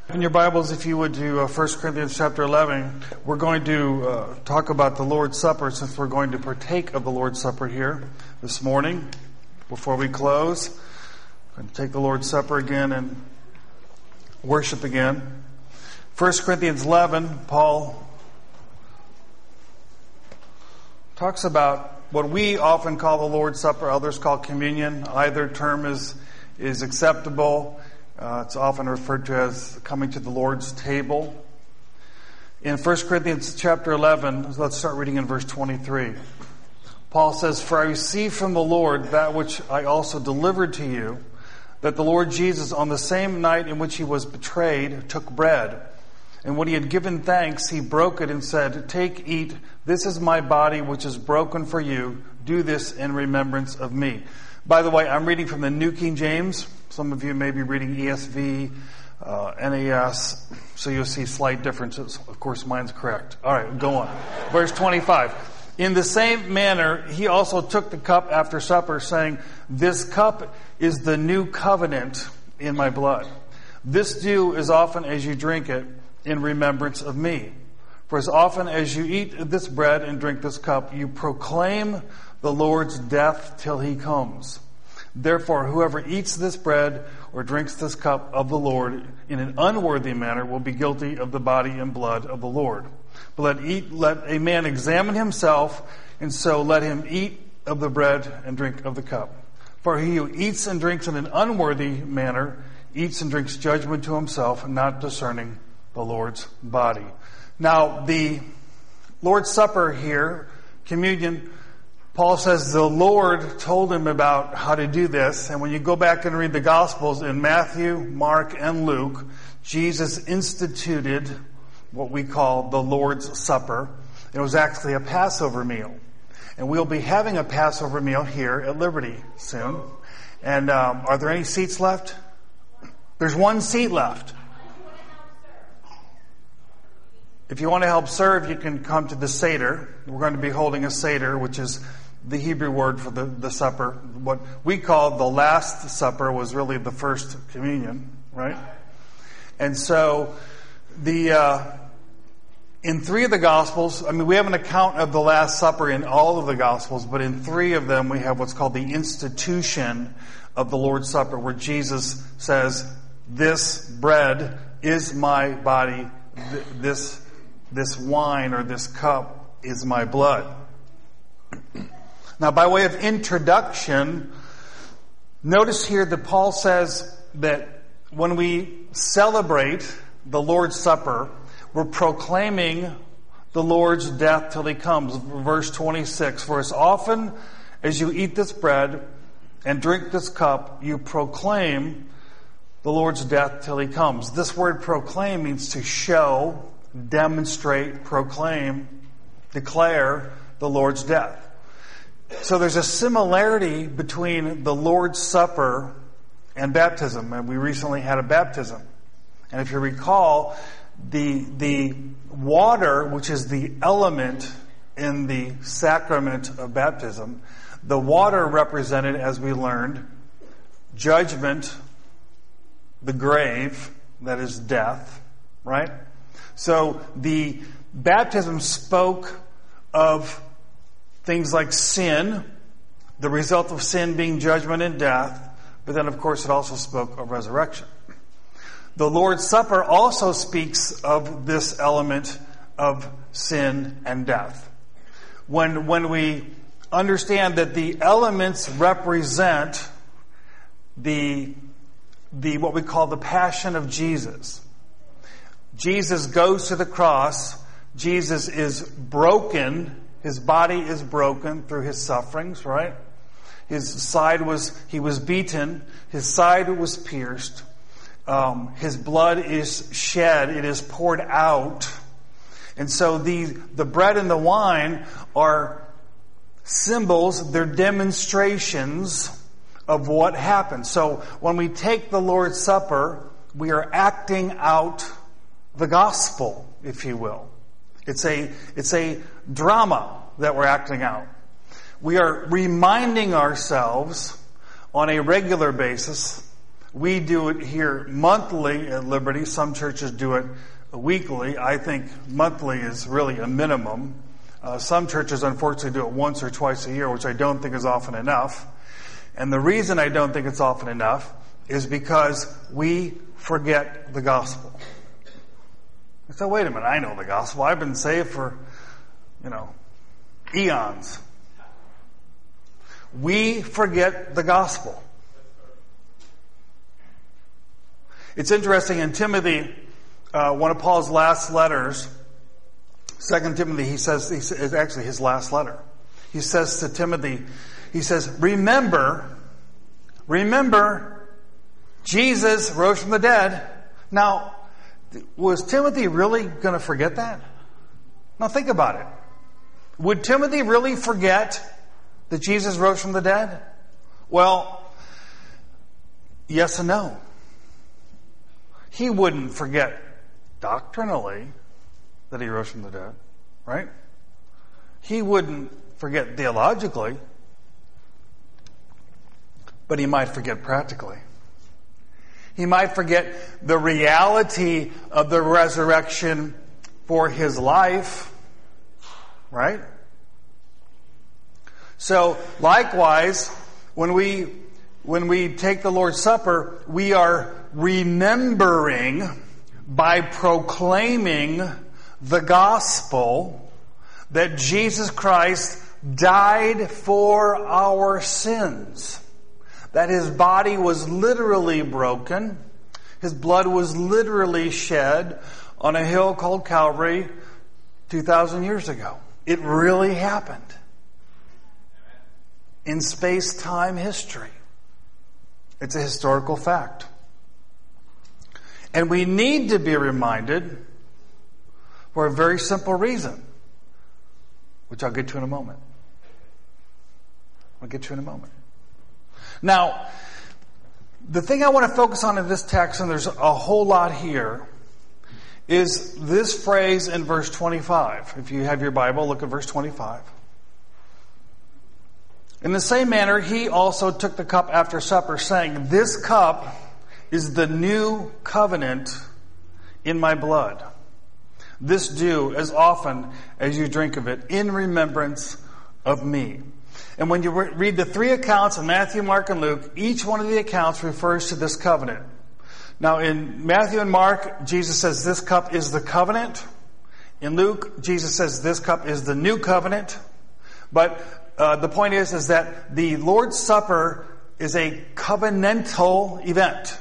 In your Bibles, if you would, to 1 Corinthians chapter 11, we're going to talk about the Lord's Supper, since we're going to partake of the Lord's Supper here this morning. Before we close, I'm going to take the Lord's Supper again and worship again. 1 Corinthians 11, Paul talks about what we often call the Lord's Supper, others call communion. Either term is acceptable. It's often referred to as coming to the Lord's table. In 1 Corinthians chapter 11, let's start reading in verse 23. Paul says, "For I received from the Lord that which I also delivered to you, that the Lord Jesus, on the same night in which he was betrayed, took bread. And when he had given thanks, he broke it and said, 'Take, eat, this is my body which is broken for you. Do this in remembrance of me.'" By the way, I'm reading from the New King James. Some of you may be reading ESV, NAS, so you'll see slight differences. Of course, mine's correct. All right, go on. Verse 25. "In the same manner, he also took the cup after supper, saying, 'This cup is the new covenant in my blood. This do as often as you drink it in remembrance of me. For as often as you eat this bread and drink this cup, you proclaim the Lord's death till he comes. Therefore, whoever eats this bread or drinks this cup of the Lord in an unworthy manner will be guilty of the body and blood of the Lord. But let a man examine himself, and so let him eat of the bread and drink of the cup. For he who eats and drinks in an unworthy manner eats and drinks judgment to himself, not discerning the Lord's body." Now, the Lord's Supper here, communion, Paul says the Lord told him about how to do this. And when you go back and read the Gospels in Matthew, Mark, and Luke, Jesus instituted what we call the Lord's Supper. It was actually a Passover meal. And we'll be having a Passover meal here at Liberty soon. And are there any seats left? There's one seat left. If you want to help serve, you can come to the Seder. We're going to be holding a Seder, which is the Hebrew word for the supper. What we call the Last Supper was really the first communion, right? And so in three of the Gospels, we have an account of the Last Supper in all of the Gospels, but in three of them we have what's called the institution of the Lord's Supper, where Jesus says, "This bread is my body, this wine or this cup is my blood." Now, by way of introduction, notice here that Paul says that when we celebrate the Lord's Supper, we're proclaiming the Lord's death till he comes. Verse 26, "For as often as you eat this bread and drink this cup, you proclaim the Lord's death till he comes." This word proclaim means to show, demonstrate, proclaim, declare the Lord's death. So there's a similarity between the Lord's Supper and baptism. And we recently had a baptism. And if you recall, the water, which is the element in the sacrament of baptism, the water represented, as we learned, judgment, the grave, that is death, right? So the baptism spoke of things like sin, the result of sin being judgment and death, but then of course it also spoke of resurrection. The Lord's Supper also speaks of this element of sin and death. When we understand that the elements represent the what we call the passion of Jesus. Jesus goes to the cross. Jesus is broken. His body is broken through his sufferings, right? He was beaten. His side was pierced. His blood is shed. It is poured out. And so the bread and the wine are symbols. They're demonstrations of what happened. So when we take the Lord's Supper, we are acting out the gospel, if you will. It's a drama that we're acting out. We are reminding ourselves on a regular basis We do it here monthly at Liberty. Some churches do it weekly. I think monthly is really a minimum. Some churches, unfortunately, do it once or twice a year, which I don't think is often enough. And the reason I don't think it's often enough is because we forget the gospel. I said, wait a minute, I know the gospel. I've been saved for, eons. We forget the gospel. It's interesting, in Timothy, one of Paul's last letters, 2 Timothy, he says, it's actually his last letter. He says to Timothy, he says, remember, Jesus rose from the dead. Now, was Timothy really going to forget that? Now think about it. Would Timothy really forget that Jesus rose from the dead? Well, yes and no. He wouldn't forget doctrinally that he rose from the dead, right? He wouldn't forget theologically, but he might forget practically. He might forget the reality of the resurrection for his life, right? So, likewise, when we take the Lord's Supper, we are remembering by proclaiming the gospel that Jesus Christ died for our sins. That his body was literally broken. His blood was literally shed on a hill called Calvary 2,000 years ago. It really happened. In space-time history. It's a historical fact. And we need to be reminded for a very simple reason, which I'll get to in a moment. Now, the thing I want to focus on in this text, and there's a whole lot here, is this phrase in verse 25. If you have your Bible, look at verse 25. In the same manner, he also took the cup after supper, saying, this cup is the new covenant in my blood. This do as often as you drink of it in remembrance of me. And when you read the three accounts in Matthew, Mark, and Luke, each one of the accounts refers to this covenant. Now, in Matthew and Mark, Jesus says this cup is the covenant. In Luke, Jesus says this cup is the new covenant. But the point is that the Lord's Supper is a covenantal event.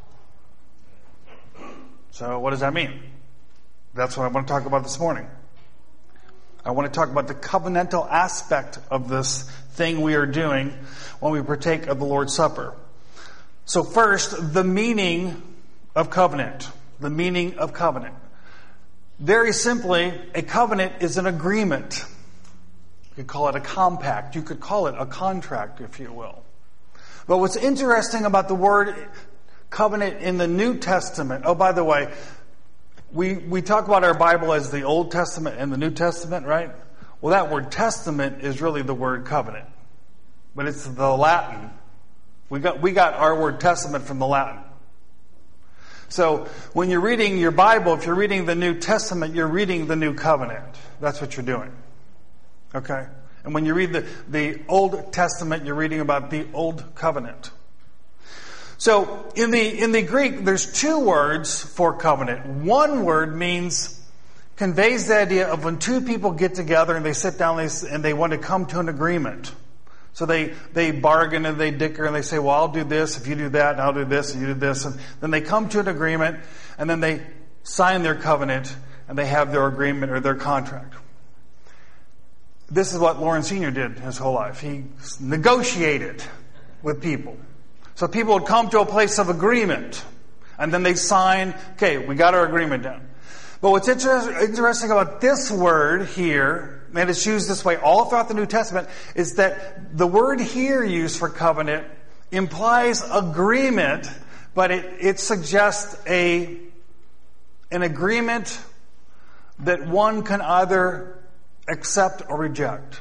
So what does that mean? That's what I want to talk about this morning. I want to talk about the covenantal aspect of this thing we are doing when we partake of the Lord's Supper. So first, the meaning of covenant. The meaning of covenant. Very simply, a covenant is an agreement. You could call it a compact. You could call it a contract, if you will. But what's interesting about the word covenant in the New Testament, oh, by the way, we talk about our Bible as the Old Testament and the New Testament, right? Well, that word testament is really the word covenant. But it's the Latin. We got our word testament from the Latin. So when you're reading your Bible, if you're reading the New Testament, you're reading the New Covenant. That's what you're doing. Okay? And when you read the Old Testament, you're reading about the Old Covenant. So in the Greek, there's two words for covenant. One word conveys the idea of when two people get together and they sit down and they want to come to an agreement. So they bargain and they dicker and they say, well, I'll do this if you do that, and I'll do this and you do this. And then they come to an agreement and then they sign their covenant and they have their agreement or their contract. This is what Lauren Sr. did his whole life. He negotiated with people. So people would come to a place of agreement and then they sign, okay, we got our agreement done. But what's interesting about this word here, and it's used this way all throughout the New Testament, is that the word here used for covenant implies agreement, but it suggests an agreement that one can either accept or reject.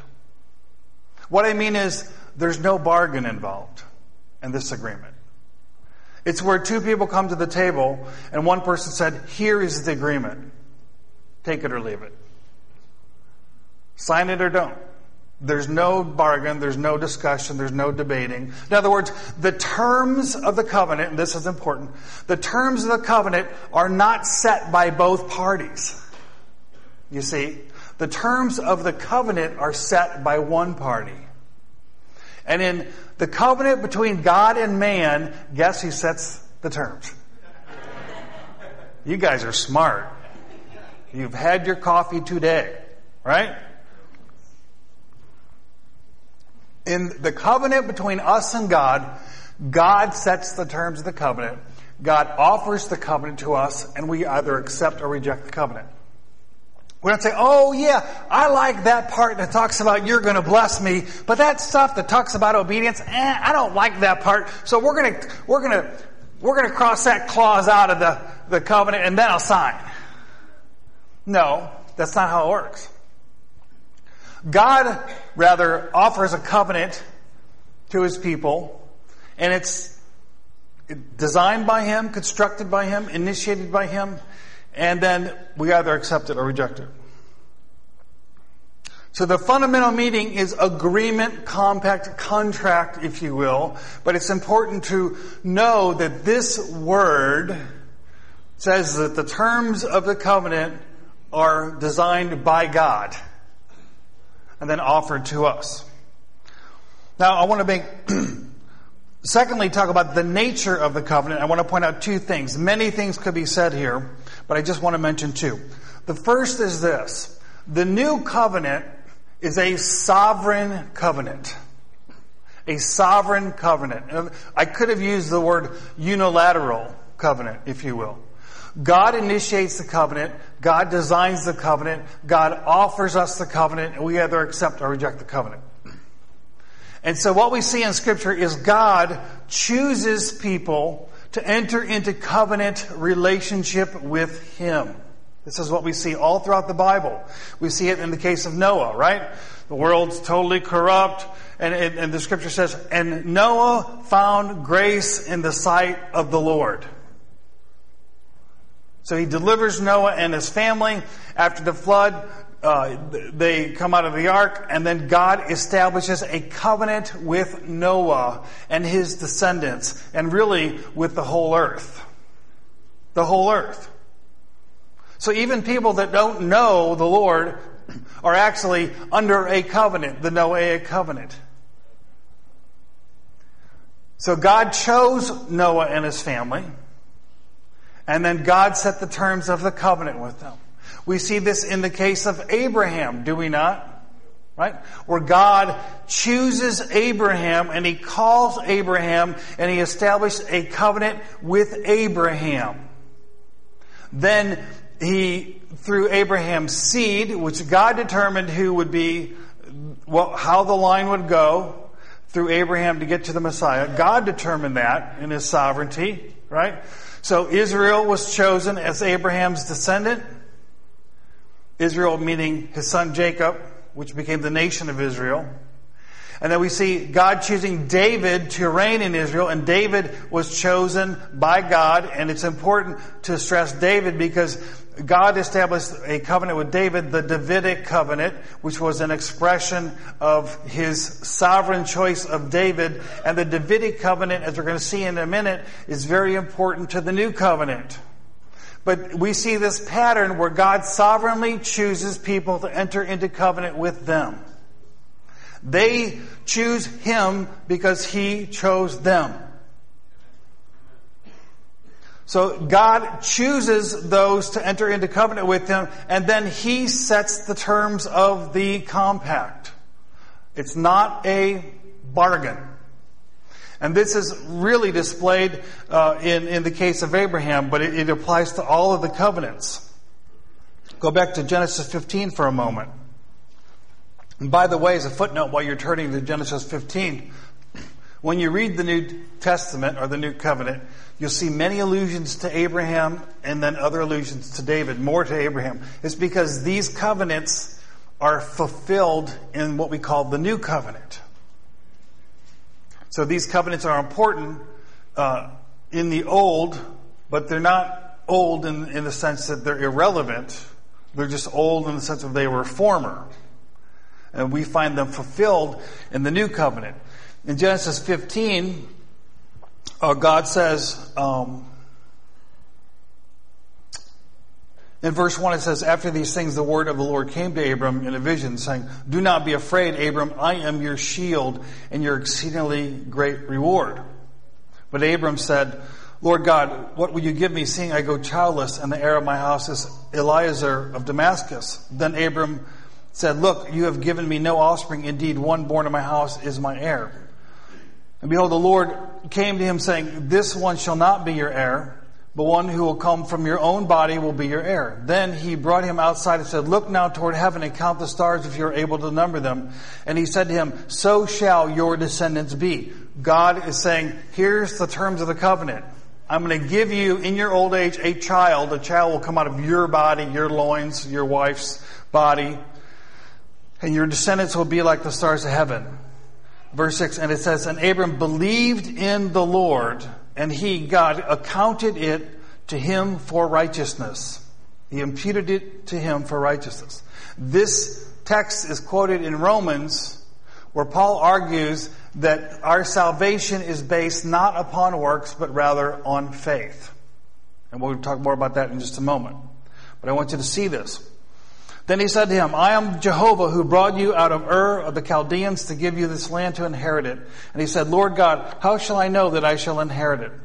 What I mean is there's no bargain involved in this agreement. It's where two people come to the table and one person said, here is the agreement. Take it or leave it. Sign it or don't. There's no bargain, there's no discussion, there's no debating. In other words, the terms of the covenant, and this is important, the terms of the covenant are not set by both parties. You see, the terms of the covenant are set by one party. And in the covenant between God and man, guess who sets the terms? You guys are smart. You've had your coffee today, right? In the covenant between us and God, God sets the terms of the covenant. God offers the covenant to us, and we either accept or reject the covenant. We don't say, oh yeah, I like that part that talks about you're going to bless me, but that stuff that talks about obedience, I don't like that part. So we're going to cross that clause out of the covenant, and then I'll sign. No, that's not how it works. God, rather, offers a covenant to His people, and it's designed by Him, constructed by Him, initiated by Him, and then we either accept it or reject it. So the fundamental meaning is agreement, compact, contract, if you will, but it's important to know that this word says that the terms of the covenant are designed by God and then offered to us. Now, I want to secondly, talk about the nature of the covenant. I want to point out two things. Many things could be said here, but I just want to mention two. The first is this. The new covenant is a sovereign covenant. A sovereign covenant. I could have used the word unilateral covenant, if you will. God initiates the covenant. God designs the covenant. God offers us the covenant, and we either accept or reject the covenant. And so what we see in Scripture is God chooses people to enter into covenant relationship with Him. This is what we see all throughout the Bible. We see it in the case of Noah, right? The world's totally corrupt, and the Scripture says, and Noah found grace in the sight of the Lord. So He delivers Noah and his family. After the flood, they come out of the ark, and then God establishes a covenant with Noah and his descendants, and really with the whole earth. The whole earth. So even people that don't know the Lord are actually under a covenant, the Noahic covenant. So God chose Noah and his family, and then God set the terms of the covenant with them. We see this in the case of Abraham, do we not? Right? Where God chooses Abraham and He calls Abraham and He established a covenant with Abraham. Then He, through Abraham's seed, which God determined who would be, how the line would go through Abraham to get to the Messiah. God determined that in His sovereignty, right? So Israel was chosen as Abraham's descendant. Israel meaning his son Jacob, which became the nation of Israel. And then we see God choosing David to reign in Israel, and David was chosen by God, and it's important to stress David because God established a covenant with David, the Davidic covenant, which was an expression of His sovereign choice of David. And the Davidic covenant, as we're going to see in a minute, is very important to the new covenant. But we see this pattern where God sovereignly chooses people to enter into covenant with them. They choose Him because He chose them. So God chooses those to enter into covenant with Him, and then He sets the terms of the compact. It's not a bargain. And this is really displayed in the case of Abraham, but it applies to all of the covenants. Go back to Genesis 15 for a moment. And by the way, as a footnote, while you're turning to Genesis 15, when you read the New Testament or the New Covenant, you'll see many allusions to Abraham and then other allusions to David, more to Abraham. It's because these covenants are fulfilled in what we call the New Covenant. So these covenants are important in the old, but they're not old in the sense that they're irrelevant. They're just old in the sense that they were former. And we find them fulfilled in the new covenant. In Genesis 15, God says, in verse 1 it says, after these things the word of the Lord came to Abram in a vision, saying, do not be afraid, Abram, I am your shield and your exceedingly great reward. But Abram said, Lord God, what will you give me, seeing I go childless, and the heir of my house is Eliezer of Damascus? Then Abram said, look, you have given me no offspring. Indeed, one born in my house is my heir. And behold, the Lord came to him, saying, this one shall not be your heir, but one who will come from your own body will be your heir. Then he brought him outside and said, look now toward heaven and count the stars if you are able to number them. And he said to him, so shall your descendants be. God is saying, here's the terms of the covenant. I'm going to give you in your old age a child. A child will come out of your body, your loins, your wife's body. And your descendants will be like the stars of heaven. Verse 6, and it says, and Abram believed in the Lord, and he, God, accounted it to him for righteousness. He imputed it to him for righteousness. This text is quoted in Romans, where Paul argues that our salvation is based not upon works, but rather on faith. And we'll talk more about that in just a moment. But I want you to see this. Then he said to him, I am Jehovah who brought you out of Ur of the Chaldeans to give you this land to inherit it. And he said, Lord God, how shall I know that I shall inherit it?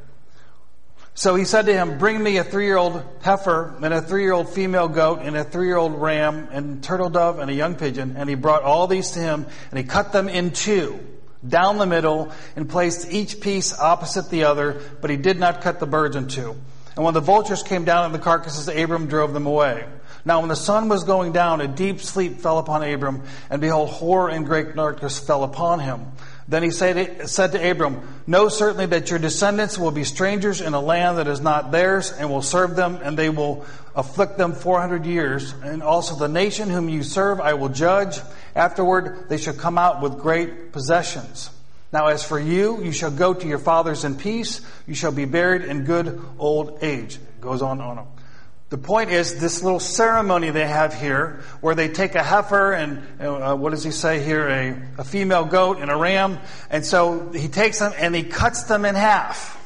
So he said to him, bring me a 3-year-old heifer and a 3-year-old female goat and a 3-year-old ram and turtle dove and a young pigeon. And he brought all these to him, and he cut them in two, down the middle, and placed each piece opposite the other, but he did not cut the birds in two. And when the vultures came down on the carcasses, Abram drove them away. Now when the sun was going down, a deep sleep fell upon Abram, and behold, horror and great darkness fell upon him. Then he said to Abram, know certainly that your descendants will be strangers in a land that is not theirs, and will serve them, and they will afflict them 400 years. And also the nation whom you serve I will judge. Afterward they shall come out with great possessions. Now as for you, you shall go to your fathers in peace. You shall be buried in good old age. It goes on. The point is this little ceremony they have here where they take a heifer and what does he say here? A female goat and a ram. And so he takes them and he cuts them in half.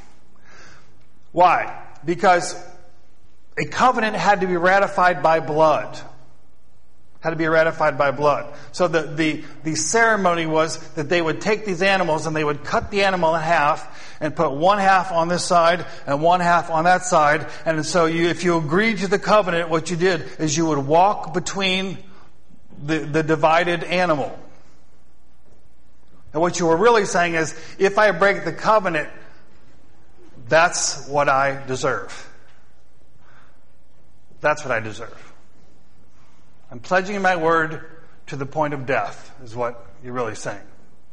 Why? Because a covenant had to be ratified by blood. Had to be ratified by blood. So the ceremony was that they would take these animals and they would cut the animal in half and put one half on this side and one half on that side. And so if you agreed to the covenant, what you did is you would walk between the divided animal. And what you were really saying is, if I break the covenant, that's what I deserve. That's what I deserve. I'm pledging my word to the point of death, is what you're really saying.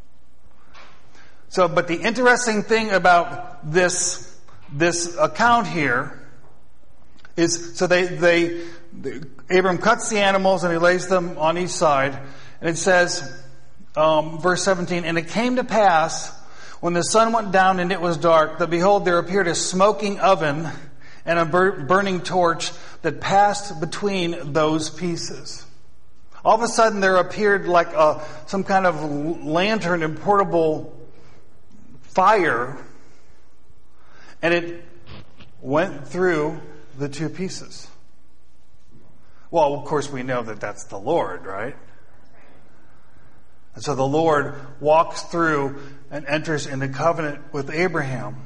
So, but the interesting thing about this account here is, so Abram cuts the animals and he lays them on each side, and it says, verse 17, and it came to pass when the sun went down and it was dark, that behold, there appeared a smoking oven and a burning torch that passed between those pieces. All of a sudden there appeared like some kind of lantern and portable fire, and it went through the two pieces. Well, of course we know that that's the Lord, right? And so the Lord walks through and enters into covenant with Abraham.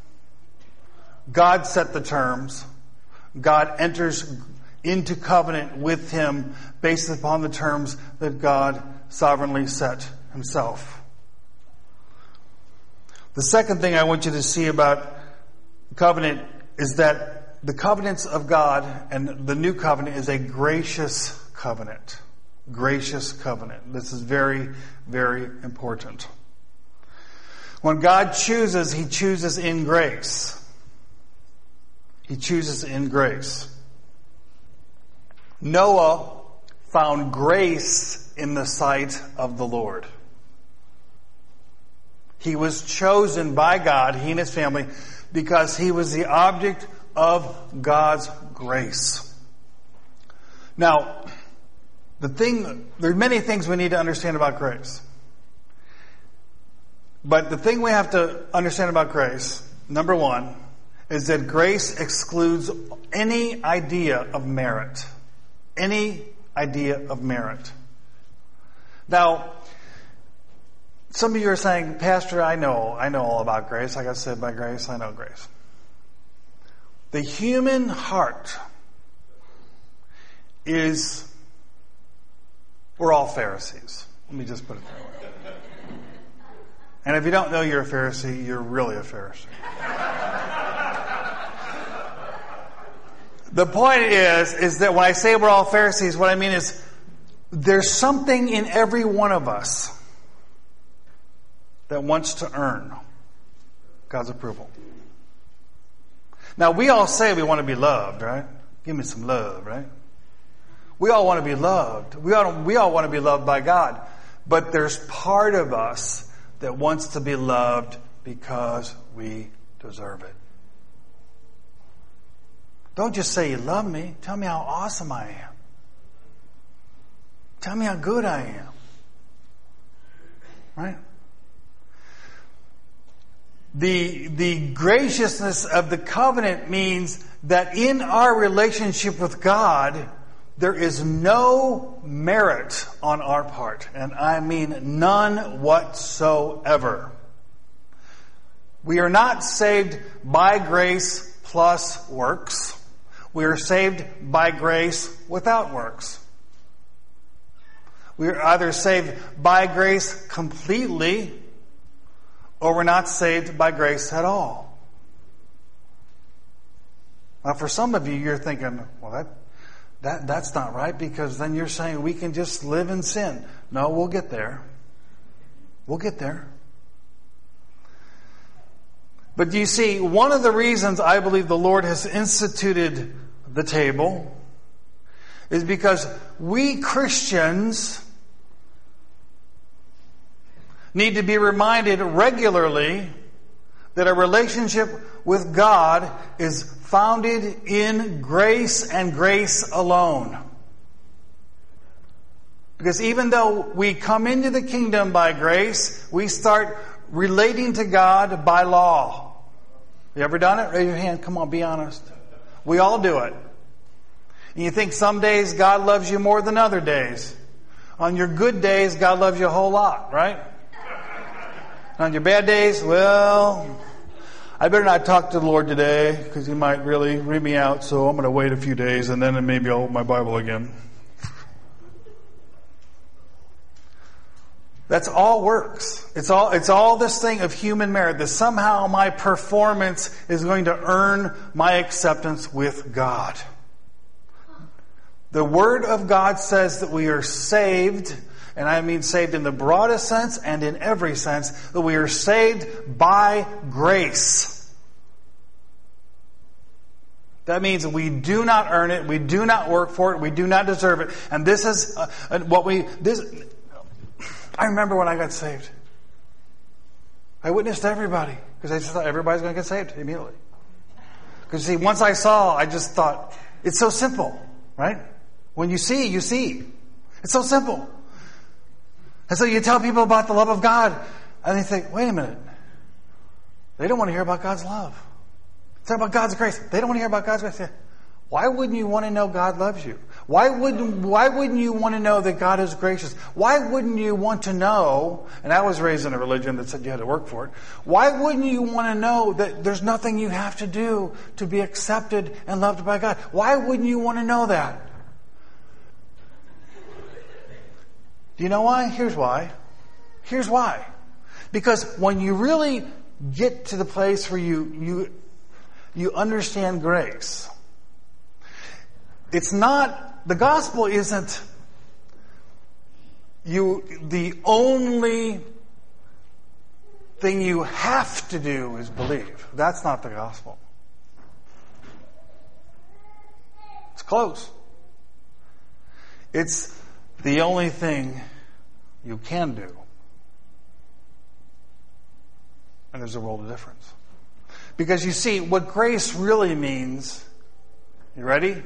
God set the terms. God enters into covenant with him based upon the terms that God sovereignly set himself. The second thing I want you to see about covenant is that the covenants of God and the new covenant is a gracious covenant. Gracious covenant. This is very, very important. When God chooses, he chooses in grace. He chooses in grace. Noah found grace in the sight of the Lord. He was chosen by God, he and his family, because he was the object of God's grace. Now, there are many things we need to understand about grace. But the thing we have to understand about grace, number one, is that grace excludes any idea of merit. Any idea of merit. Now, some of you are saying, Pastor, I know all about grace. I got saved by grace. I know grace. The human heart we're all Pharisees. Let me just put it that way. And if you don't know you're a Pharisee, you're really a Pharisee. The point is that when I say we're all Pharisees, what I mean is there's something in every one of us that wants to earn God's approval. Now, we all say we want to be loved, right? Give me some love, right? We all want to be loved. We all want to be loved by God. But there's part of us that wants to be loved because we deserve it. Don't just say you love me. Tell me how awesome I am. Tell me how good I am. Right? The graciousness of the covenant means that in our relationship with God, there is no merit on our part. And I mean none whatsoever. We are not saved by grace plus works. We are saved by grace without works. We are either saved by grace completely, or we're not saved by grace at all. Now, for some of you, you're thinking, well, that's not right, because then you're saying we can just live in sin. No, we'll get there. We'll get there. But you see, one of the reasons I believe the Lord has instituted the table is because we Christians need to be reminded regularly that a relationship with God is founded in grace and grace alone. Because even though we come into the kingdom by grace, we start relating to God by law. You ever done it? Raise your hand. Come on, be honest. We all do it. And you think some days God loves you more than other days. On your good days, God loves you a whole lot, right? On your bad days, well, I better not talk to the Lord today because He might really read me out, so I'm going to wait a few days and then maybe I'll open my Bible again. That's all works. It's all this thing of human merit, that somehow my performance is going to earn my acceptance with God. The Word of God says that we are saved, and I mean saved in the broadest sense and in every sense, that we are saved by grace. That means we do not earn it, we do not work for it, we do not deserve it. And this is I remember when I got saved. I witnessed everybody, because I just thought everybody's going to get saved immediately. Because see, once I saw, I just thought, it's so simple, right? When you see, you see. It's so simple. And so you tell people about the love of God, and they think, wait a minute. They don't want to hear about God's love. It's about God's grace. They don't want to hear about God's grace. Why wouldn't you want to know God loves you? Why wouldn't you want to know that God is gracious? Why wouldn't you want to know, and I was raised in a religion that said you had to work for it. Why wouldn't you want to know that there's nothing you have to do to be accepted and loved by God? Why wouldn't you want to know that? Do you know why? Here's why. Here's why. Because when you really get to the place where you understand grace, it's not, the gospel isn't the only thing you have to do is believe. That's not the gospel. It's close. It's the only thing you can do. And there's a world of difference. Because you see, what grace really means, you ready?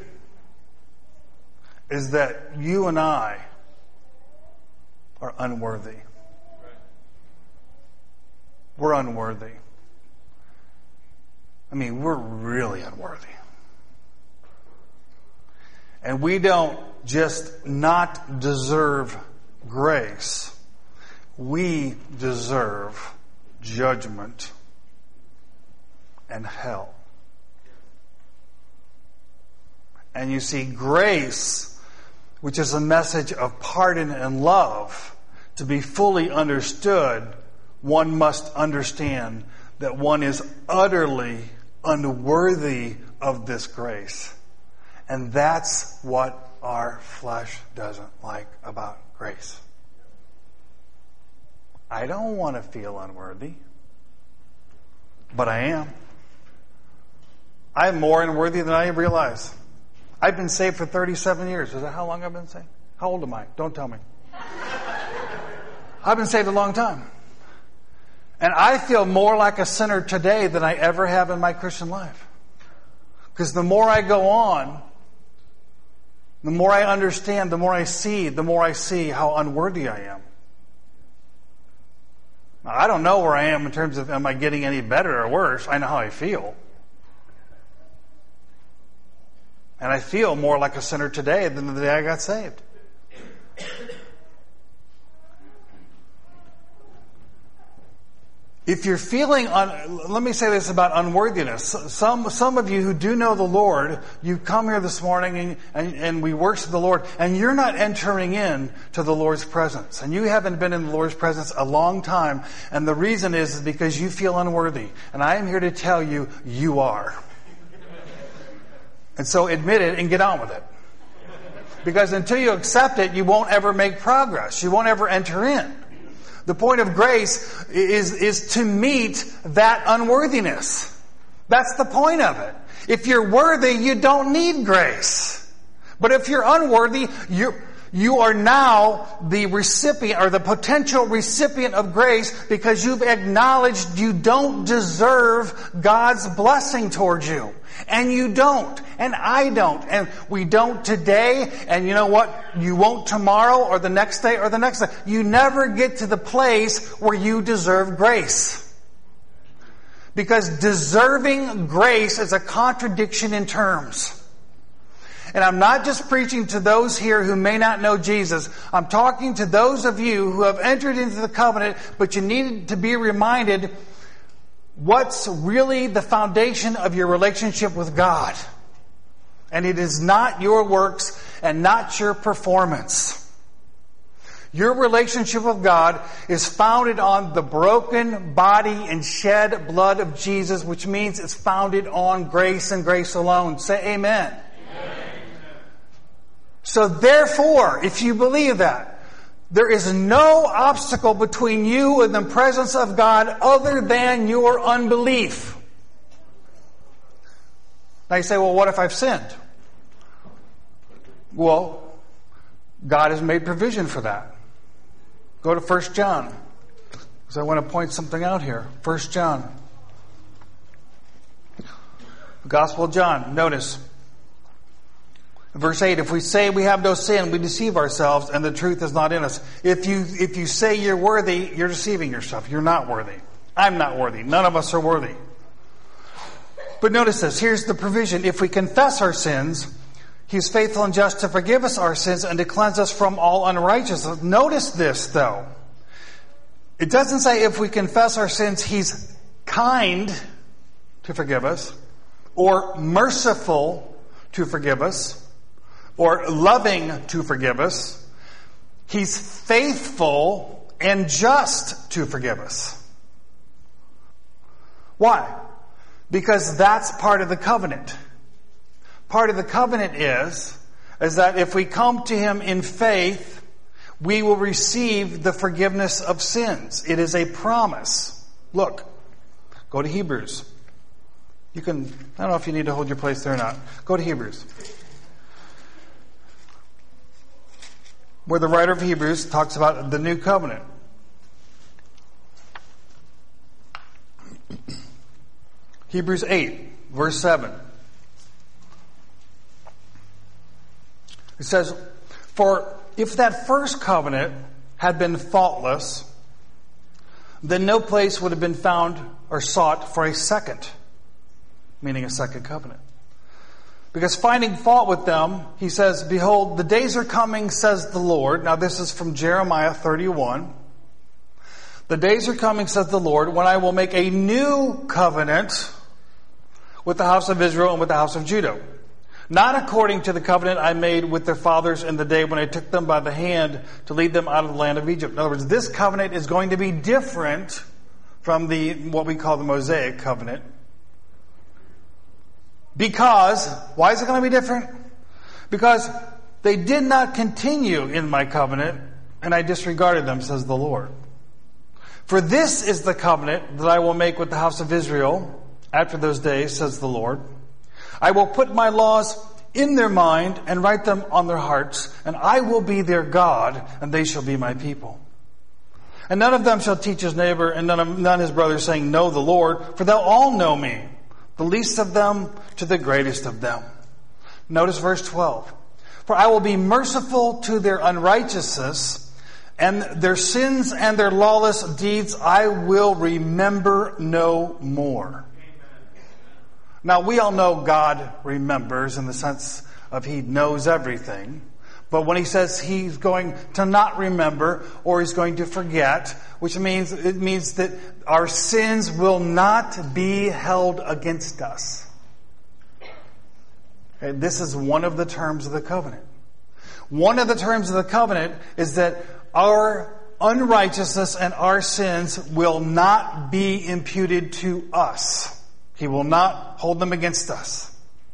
Is that you and I are unworthy. We're unworthy. I mean, we're really unworthy. And we don't just not deserve grace. We deserve judgment and hell. And you see, grace, which is a message of pardon and love, to be fully understood, one must understand that one is utterly unworthy of this grace. And that's what our flesh doesn't like about grace. I don't want to feel unworthy, but I am. I'm more unworthy than I realize. I've been saved for 37 years. Is that how long I've been saved? How old am I? Don't tell me. I've been saved a long time. And I feel more like a sinner today than I ever have in my Christian life. Because the more I go on, the more I understand, the more I see how unworthy I am. Now, I don't know where I am in terms of am I getting any better or worse. I know how I feel. And I feel more like a sinner today than the day I got saved. If you're feeling, let me say this about unworthiness. Some of you who do know the Lord, you come here this morning and we worship the Lord, and you're not entering in to the Lord's presence. And you haven't been in the Lord's presence a long time. And the reason is because you feel unworthy. And I am here to tell you, you are. And so admit it and get on with it. Because until you accept it, you won't ever make progress. You won't ever enter in. The point of grace is to meet that unworthiness. That's the point of it. If you're worthy, you don't need grace. But if you're unworthy, you are now the recipient or the potential recipient of grace because you've acknowledged you don't deserve God's blessing towards you. And you don't. And I don't. And we don't today. And you know what? You won't tomorrow or the next day or the next day. You never get to the place where you deserve grace. Because deserving grace is a contradiction in terms. And I'm not just preaching to those here who may not know Jesus. I'm talking to those of you who have entered into the covenant, but you need to be reminded what's really the foundation of your relationship with God. And it is not your works and not your performance. Your relationship with God is founded on the broken body and shed blood of Jesus, which means it's founded on grace and grace alone. Say amen. So therefore, if you believe that, there is no obstacle between you and the presence of God other than your unbelief. Now you say, well, what if I've sinned? Well, God has made provision for that. Go to 1 John, because I want to point something out here. 1 John. The Gospel of John. Notice. Verse 8, if we say we have no sin, we deceive ourselves and the truth is not in us. If you say you're worthy, you're deceiving yourself. You're not worthy. I'm not worthy. None of us are worthy. But notice this. Here's the provision. If we confess our sins, He's faithful and just to forgive us our sins and to cleanse us from all unrighteousness. Notice this, though. It doesn't say if we confess our sins, He's kind to forgive us or merciful to forgive us, or loving to forgive us. He's faithful and just to forgive us. Why? Because that's part of the covenant. Part of the covenant is that if we come to Him in faith, we will receive the forgiveness of sins. It is a promise. Look, go to Hebrews. I don't know if you need to hold your place there or not. Go to Hebrews. Where the writer of Hebrews talks about the new covenant. Hebrews 8, verse 7. It says, "For if that first covenant had been faultless, then no place would have been found or sought for a second," meaning a second covenant. "Because finding fault with them, he says, behold, the days are coming, says the Lord." Now this is from Jeremiah 31. "The days are coming, says the Lord, when I will make a new covenant with the house of Israel and with the house of Judah. Not according to the covenant I made with their fathers in the day when I took them by the hand to lead them out of the land of Egypt." In other words, this covenant is going to be different from what we call the Mosaic covenant. Because, why is it going to be different? Because they did not continue in my covenant, and I disregarded them, says the Lord. "For this is the covenant that I will make with the house of Israel after those days, says the Lord. I will put my laws in their mind and write them on their hearts, and I will be their God, and they shall be my people. And none of them shall teach his neighbor, and none his brother, saying, Know the Lord, for they'll all know me, the least of them to the greatest of them." Notice verse 12. "For I will be merciful to their unrighteousness, and their sins and their lawless deeds I will remember no more." Now, we all know God remembers in the sense of He knows everything. But when He says He's going to not remember or He's going to forget, which means that our sins will not be held against us. Okay, this is one of the terms of the covenant. One of the terms of the covenant is that our unrighteousness and our sins will not be imputed to us. He will not hold them against us.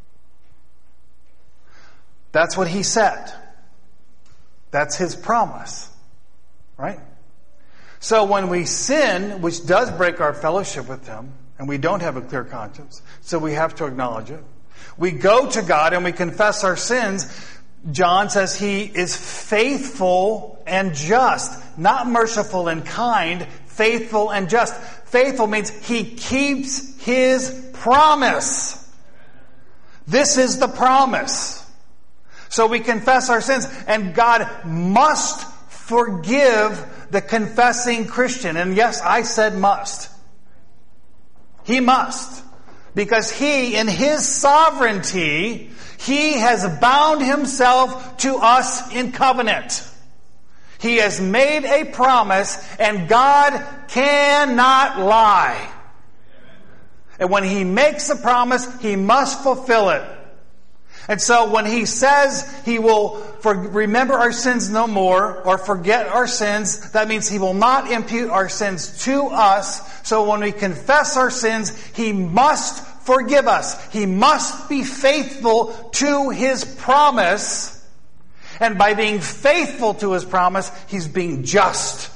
That's what He said. That's His promise. Right? So when we sin, which does break our fellowship with Him, and we don't have a clear conscience, so we have to acknowledge it. We go to God and we confess our sins. John says He is faithful and just. Not merciful and kind, faithful and just. Faithful means He keeps His promise. This is the promise. So we confess our sins, and God must forgive the confessing Christian. And yes, I said must. He must. Because He, in His sovereignty, He has bound Himself to us in covenant. He has made a promise, and God cannot lie. And when He makes a promise, He must fulfill it. And so when He says He will remember our sins no more, or forget our sins, that means He will not impute our sins to us. So when we confess our sins, He must forgive us. He must be faithful to His promise. And by being faithful to His promise, He's being just.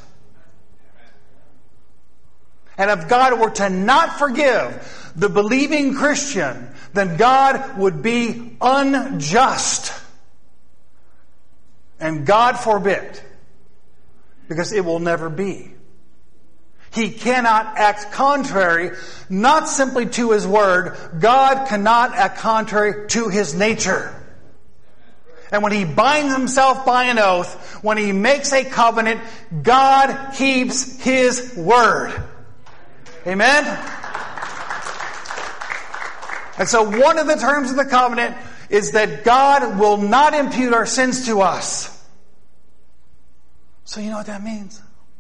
And if God were to not forgive the believing Christian, then God would be unjust. And God forbid, because it will never be. He cannot act contrary, not simply to His word. God cannot act contrary to His nature. And when He binds Himself by an oath, when He makes a covenant, God keeps His word. Amen? And so one of the terms of the covenant is that God will not impute our sins to us. So you know what that means?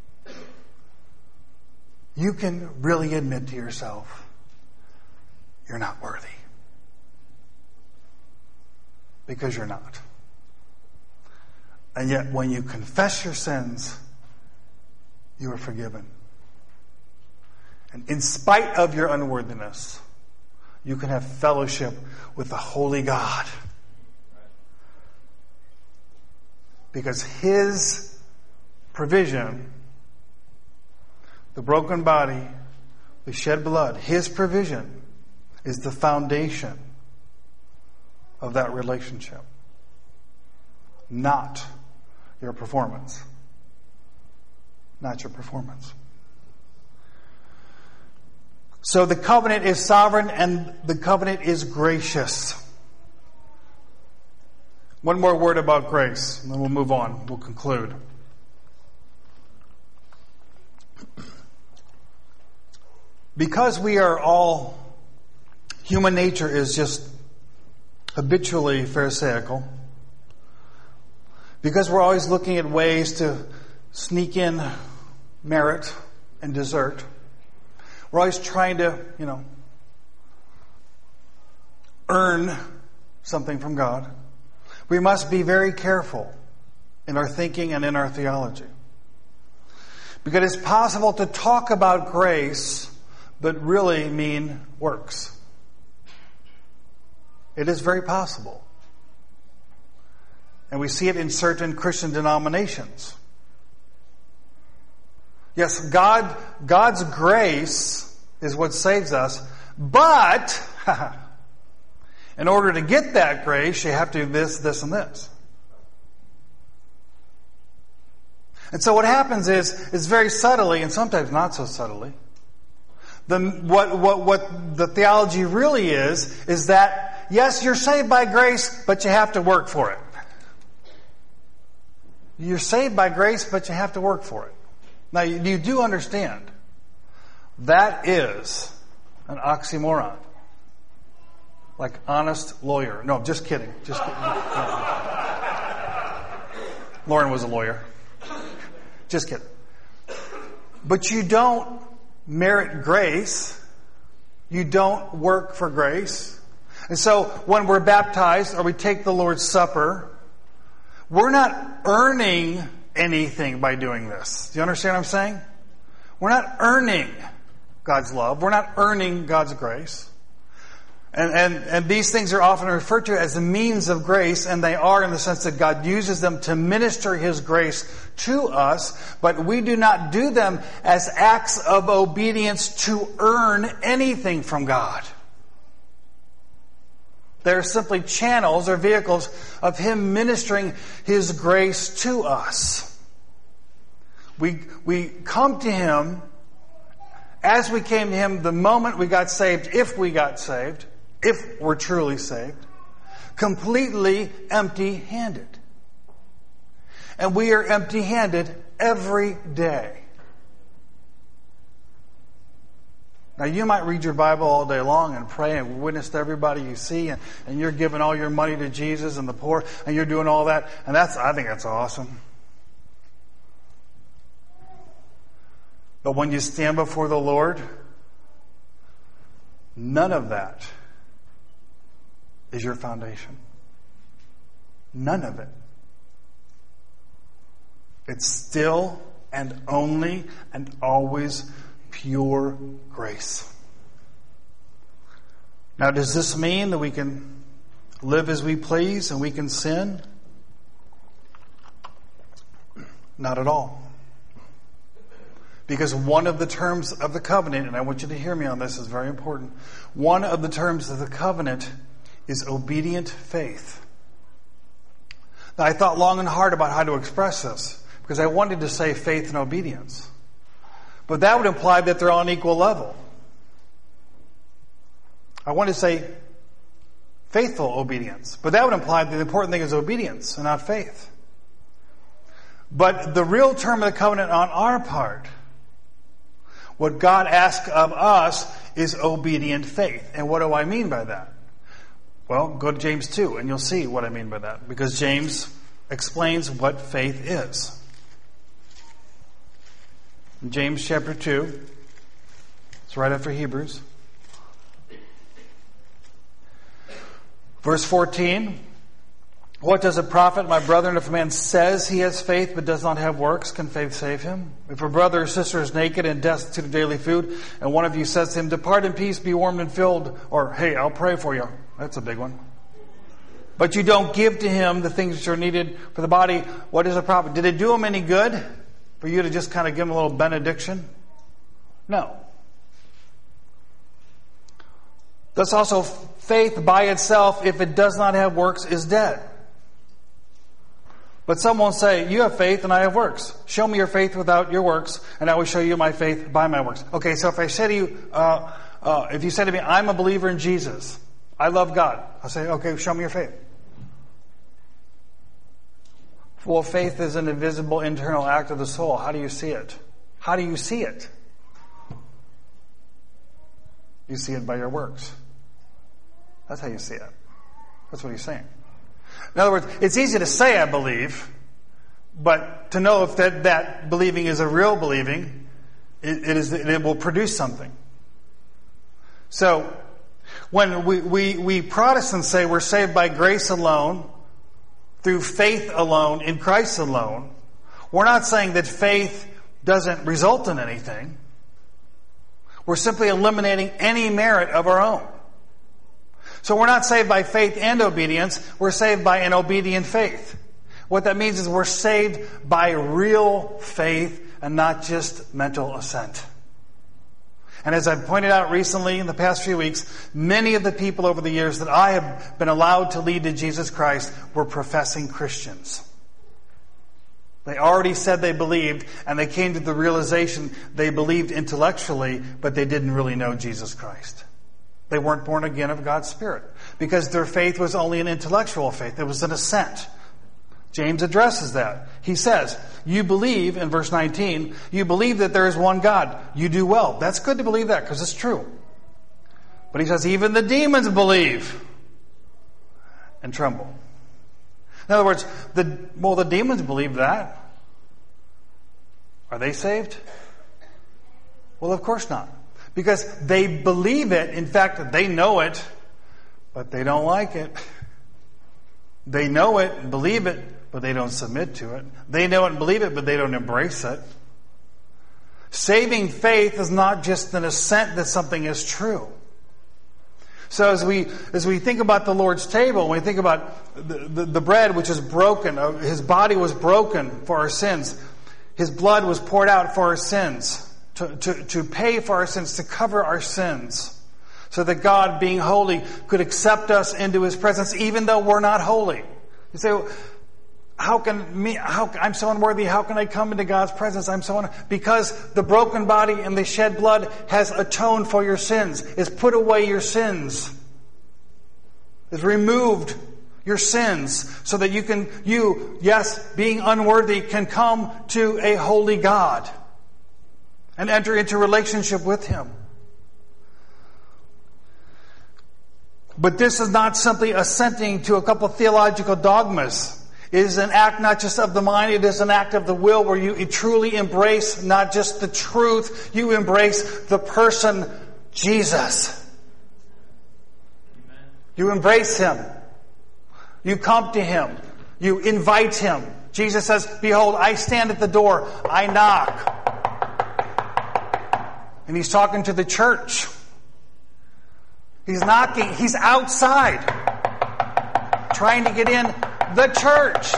You can really admit to yourself, you're not worthy. Because you're not. And yet when you confess your sins, you are forgiven. And in spite of your unworthiness, you can have fellowship with the holy God. Because His provision, the broken body, the shed blood, His provision is the foundation of that relationship. Not your performance. Not your performance. So the covenant is sovereign and the covenant is gracious. One more word about grace, and then we'll move on. We'll conclude. Because we are all, human nature is just habitually pharisaical. Because we're always looking at ways to sneak in merit and desert. We're always trying to, earn something from God. We must be very careful in our thinking and in our theology. Because it's possible to talk about grace, but really mean works. It is very possible. And we see it in certain Christian denominations. Yes, God's grace is what saves us, but in order to get that grace, you have to do this, this, and this. And so what happens is very subtly, and sometimes not so subtly, what the theology really is that, yes, you're saved by grace, but you have to work for it. You're saved by grace, but you have to work for it. Now, you do understand that is an oxymoron. Like honest lawyer. No, just kidding. Just kidding. Lauren was a lawyer. Just kidding. But you don't merit grace. You don't work for grace. And so when we're baptized or we take the Lord's Supper, we're not earning anything by doing this. Do you understand what I'm saying? We're not earning God's love. We're not earning God's grace. And these things are often referred to as the means of grace, and they are in the sense that God uses them to minister His grace to us, but we do not do them as acts of obedience to earn anything from God. They're simply channels or vehicles of Him ministering His grace to us. We come to Him as we came to Him the moment we got saved, if we got saved, if we're truly saved, completely empty-handed. And we are empty-handed every day. Now, you might read your Bible all day long and pray and witness to everybody you see, and you're giving all your money to Jesus and the poor, and you're doing all that, and I think that's awesome. But when you stand before the Lord, none of that is your foundation. None of it. It's still and only and always pure grace. Now, does this mean that we can live as we please and we can sin? Not at all. Because one of the terms of the covenant, and I want you to hear me on this, is very important. One of the terms of the covenant is obedient faith. Now, I thought long and hard about how to express this, because I wanted to say faith and obedience. But that would imply that they're on equal level. I want to say faithful obedience, but that would imply that the important thing is obedience and not faith. But the real term of the covenant on our part, what God asks of us, is obedient faith. And what do I mean by that? Well, go to James 2 and you'll see what I mean by that, because James explains what faith is. In James chapter 2, it's right after Hebrews. Verse 14, what does it profit, my brethren, if a man says he has faith but does not have works? Can faith save him? If a brother or sister is naked and destitute of daily food, and one of you says to him, depart in peace, be warmed and filled, or hey, I'll pray for you. That's a big one. But you don't give to him the things which are needed for the body, what is a profit? Did it do him any good for you to just kind of give him a little benediction? No. Thus also faith by itself, if it does not have works, is dead. But some won't say, you have faith and I have works. Show me your faith without your works, and I will show you my faith by my works. Okay, so if I say to you, If you say to me, I'm a believer in Jesus, I love God, I'll say, okay, show me your faith. Well, faith is an invisible internal act of the soul. How do you see it? How do you see it? You see it by your works. That's how you see it. That's what he's saying. In other words, it's easy to say I believe, but to know if that believing is a real believing, it will produce something. So, when we Protestants say we're saved by grace alone, through faith alone, in Christ alone, we're not saying that faith doesn't result in anything. We're simply eliminating any merit of our own. So we're not saved by faith and obedience. We're saved by an obedient faith. What that means is we're saved by real faith and not just mental assent. And as I've pointed out recently in the past few weeks, many of the people over the years that I have been allowed to lead to Jesus Christ were professing Christians. They already said they believed, and they came to the realization they believed intellectually, but they didn't really know Jesus Christ. They weren't born again of God's Spirit, because their faith was only an intellectual faith. It was an assent. James addresses that. He says, you believe, in verse 19, you believe that there is one God. You do well. That's good to believe that, because it's true. But he says, even the demons believe and tremble. In other words, the demons believe that. Are they saved? Well, of course not. Because they believe it. In fact, they know it, but they don't like it. They know it and believe it, but they don't submit to it. They know it and believe it, but they don't embrace it. Saving faith is not just an assent that something is true. So as we think about the Lord's table, when we think about the bread which is broken, his body was broken for our sins. His blood was poured out for our sins, to pay for our sins, to cover our sins, so that God, being holy, could accept us into his presence even though we're not holy. You say, I'm so unworthy, how can I come into God's presence? Because the broken body and the shed blood has atoned for your sins, has put away your sins, has removed your sins, so that you, being unworthy, can come to a holy God and enter into relationship with him. But this is not simply assenting to a couple of theological dogmas. It is an act not just of the mind, it is an act of the will, where you truly embrace not just the truth, you embrace the person Jesus. Amen. You embrace him. You come to him. You invite him. Jesus says, behold, I stand at the door. I knock. And he's talking to the church. He's knocking. He's outside, trying to get in the church.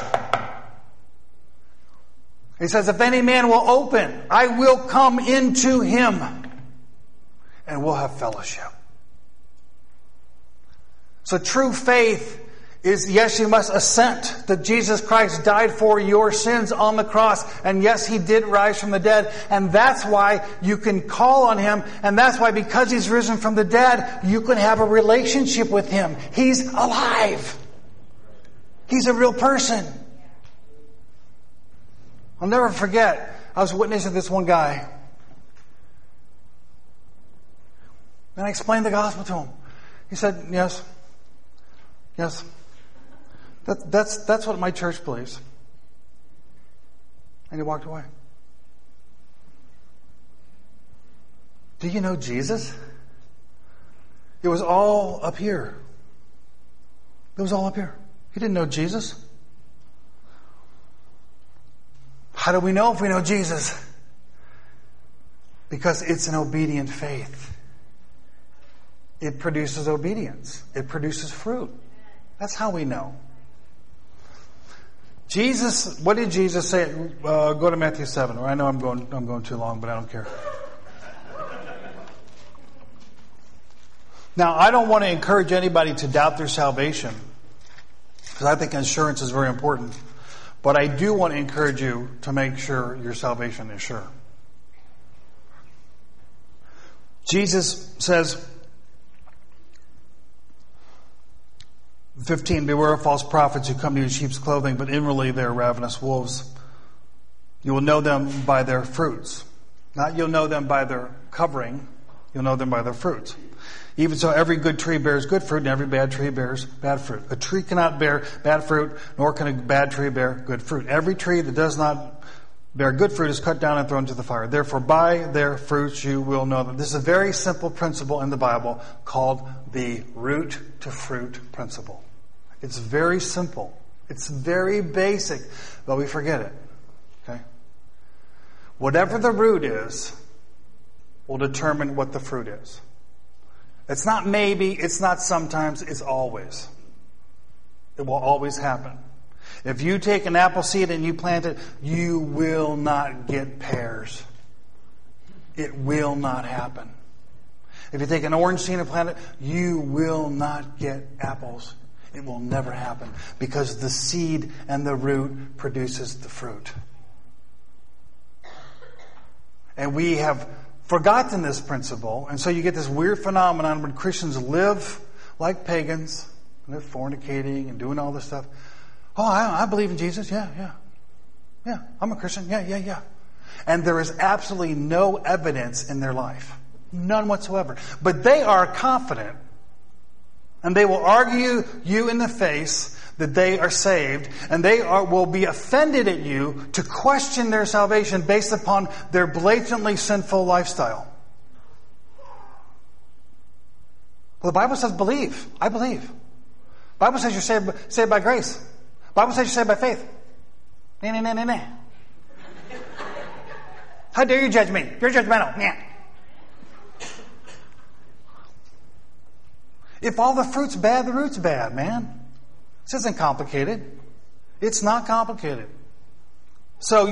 He says, if any man will open, I will come into him and we'll have fellowship. So true faith is, yes, you must assent that Jesus Christ died for your sins on the cross. And yes, he did rise from the dead. And that's why you can call on him. And that's why, because he's risen from the dead, you can have a relationship with him. He's alive. He's a real person. I'll never forget, I was witnessing this one guy. And I explained the gospel to him. He said, yes. That's what my church believes. And he walked away. Do you know Jesus? It was all up here. It was all up here. He didn't know Jesus. How do we know if we know Jesus? Because it's an obedient faith. It produces obedience. It produces fruit. That's how we know. Jesus, what did Jesus say? Go to Matthew 7. I know I'm going too long, but I don't care. Now, I don't want to encourage anybody to doubt their salvation, because I think assurance is very important. But I do want to encourage you to make sure your salvation is sure. Jesus says, 15, beware of false prophets who come to you in sheep's clothing, but inwardly they are ravenous wolves. You will know them by their fruits. Not you'll know them by their covering, you'll know them by their fruits. Even so, every good tree bears good fruit, and every bad tree bears bad fruit. A tree cannot bear bad fruit, nor can a bad tree bear good fruit. Every tree that does not bear good fruit is cut down and thrown into the fire. Therefore, by their fruits you will know them. This is a very simple principle in the Bible called the root to fruit principle. It's very simple. It's very basic, but we forget it. Okay? Whatever the root is will determine what the fruit is. It's not maybe, it's not sometimes, it's always. It will always happen. If you take an apple seed and you plant it, you will not get pears. It will not happen. If you take an orange seed and plant it, you will not get apples. It will never happen because the seed and the root produces the fruit. And we have forgotten this principle, and so you get this weird phenomenon when Christians live like pagans, and they're fornicating and doing all this stuff. Oh, I believe in Jesus. Yeah. I'm a Christian. Yeah. And there is absolutely no evidence in their life. None whatsoever. But they are confident, and they will argue you in the face that they are saved, and will be offended at you to question their salvation based upon their blatantly sinful lifestyle. Well, the Bible says believe. I believe. The Bible says you're saved by grace. The Bible says you're saved by faith. Nah. How dare you judge me? You're judgmental. Nah. If all the fruit's bad, the root's bad, man. This isn't complicated. It's not complicated. So,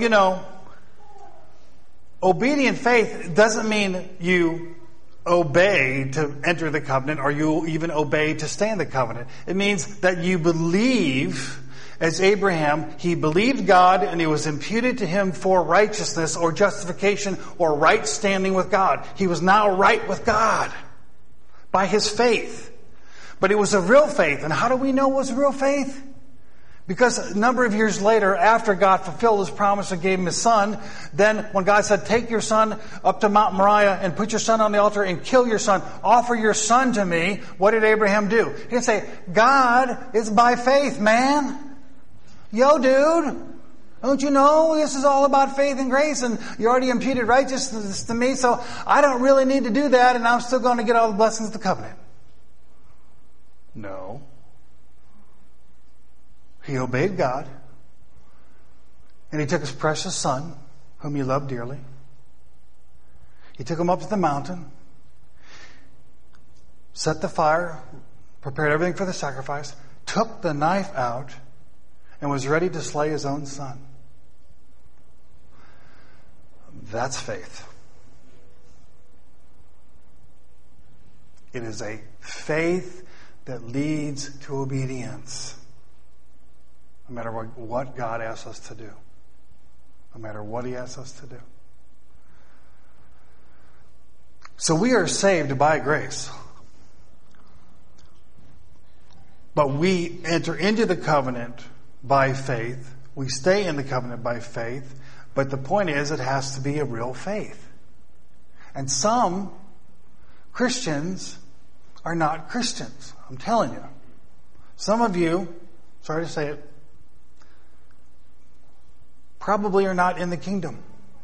obedient faith doesn't mean you obey to enter the covenant or you even obey to stay in the covenant. It means that you believe, as Abraham, he believed God and it was imputed to him for righteousness or justification or right standing with God. He was now right with God by his faith. But it was a real faith. And how do we know it was real faith? Because a number of years later, after God fulfilled his promise and gave him his son, then when God said, take your son up to Mount Moriah and put your son on the altar and kill your son, offer your son to me, what did Abraham do? He didn't say, God is by faith, man. Yo, dude, don't you know this is all about faith and grace and you already imputed righteousness to me, so I don't really need to do that and I'm still going to get all the blessings of the covenant. No. He obeyed God, and he took his precious son, whom he loved dearly. He took him up to the mountain, set the fire, prepared everything for the sacrifice, took the knife out, and was ready to slay his own son. That's faith. It is a faith that leads to obedience. No matter what God asks us to do. No matter what he asks us to do. So we are saved by grace. But we enter into the covenant by faith. We stay in the covenant by faith. But the point is, it has to be a real faith. And some Christians are not Christians. I'm telling you. Some of you, sorry to say it, probably are not in the kingdom.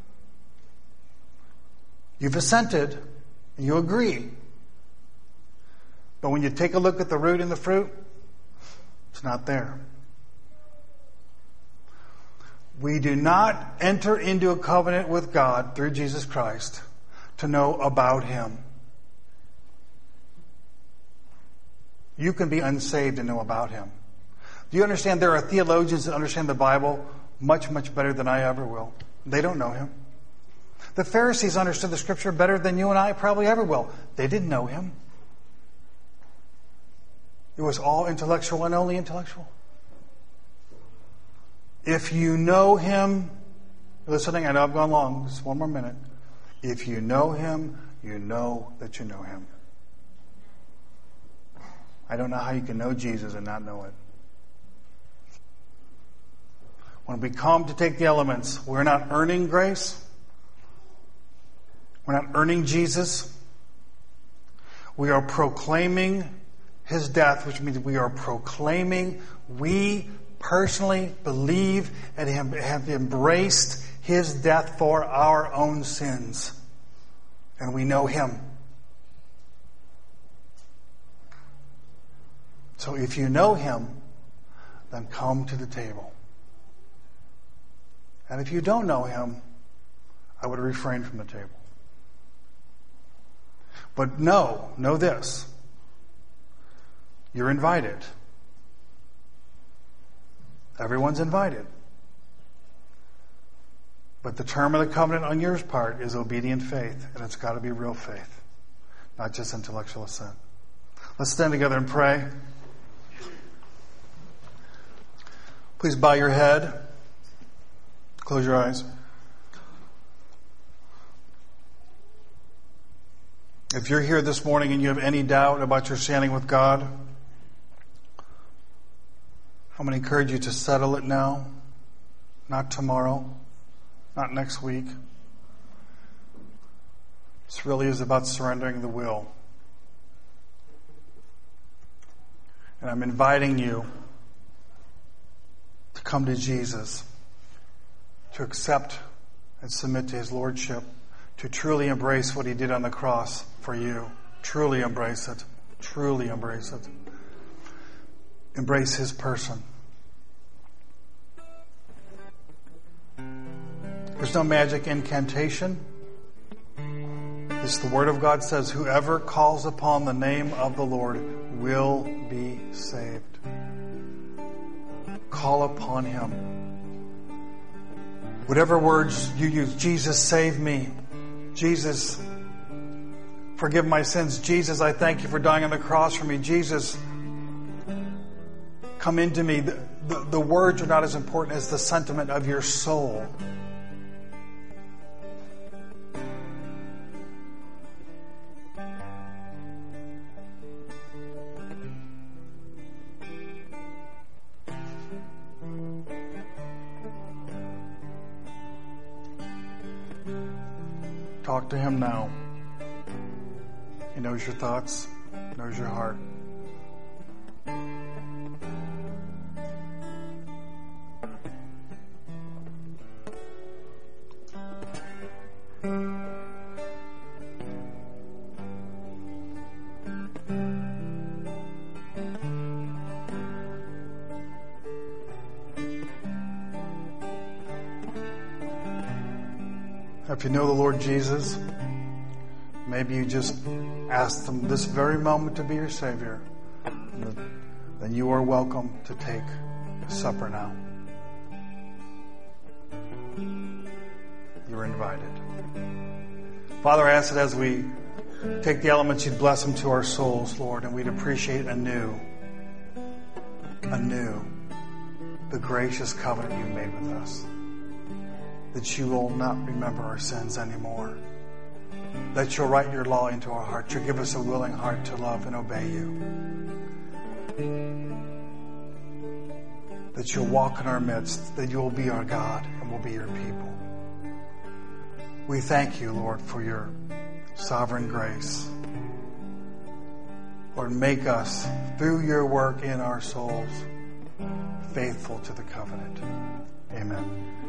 You've assented, and you agree. But when you take a look at the root and the fruit, it's not there. We do not enter into a covenant with God through Jesus Christ to know about him. You can be unsaved and know about him. Do you understand there are theologians that understand the Bible much, much better than I ever will? They don't know him. The Pharisees understood the Scripture better than you and I probably ever will. They didn't know him. It was all intellectual and only intellectual. If you know him, listening, I know I've gone long, just one more minute. If you know him, you know that you know him. I don't know how you can know Jesus and not know it. When we come to take the elements, we're not earning grace. We're not earning Jesus. We are proclaiming his death, which means we are proclaiming we personally believe and have embraced his death for our own sins. And we know him. So if you know him, then come to the table. And if you don't know him, I would refrain from the table. But know this. You're invited. Everyone's invited. But the term of the covenant on your part is obedient faith, and it's got to be real faith, not just intellectual assent. Let's stand together and pray. Please bow your head. Close your eyes. If you're here this morning and you have any doubt about your standing with God, I'm going to encourage you to settle it now, not tomorrow, not next week. This really is about surrendering the will. And I'm inviting you to come to Jesus, to accept and submit to his lordship, to truly embrace what he did on the cross for you. Truly embrace it. Truly embrace it. Embrace his person. There's no magic incantation. It's the Word of God says, whoever calls upon the name of the Lord will be saved. Call upon him. Whatever words you use, Jesus, save me. Jesus, forgive my sins. Jesus, I thank you for dying on the cross for me. Jesus, come into me. The words are not as important as the sentiment of your soul. Talk to him now. He knows your thoughts, knows your heart. If you know the Lord Jesus, maybe you just ask him this very moment to be your Savior, then you are welcome to take supper now. You're invited. Father, I ask that as we take the elements, you'd bless them to our souls, Lord, and we'd appreciate anew, the gracious covenant you made with us. That you will not remember our sins anymore. That you'll write your law into our hearts. You'll give us a willing heart to love and obey you. That you'll walk in our midst. That you will be our God and we'll be your people. We thank you, Lord, for your sovereign grace. Lord, make us, through your work in our souls, faithful to the covenant. Amen.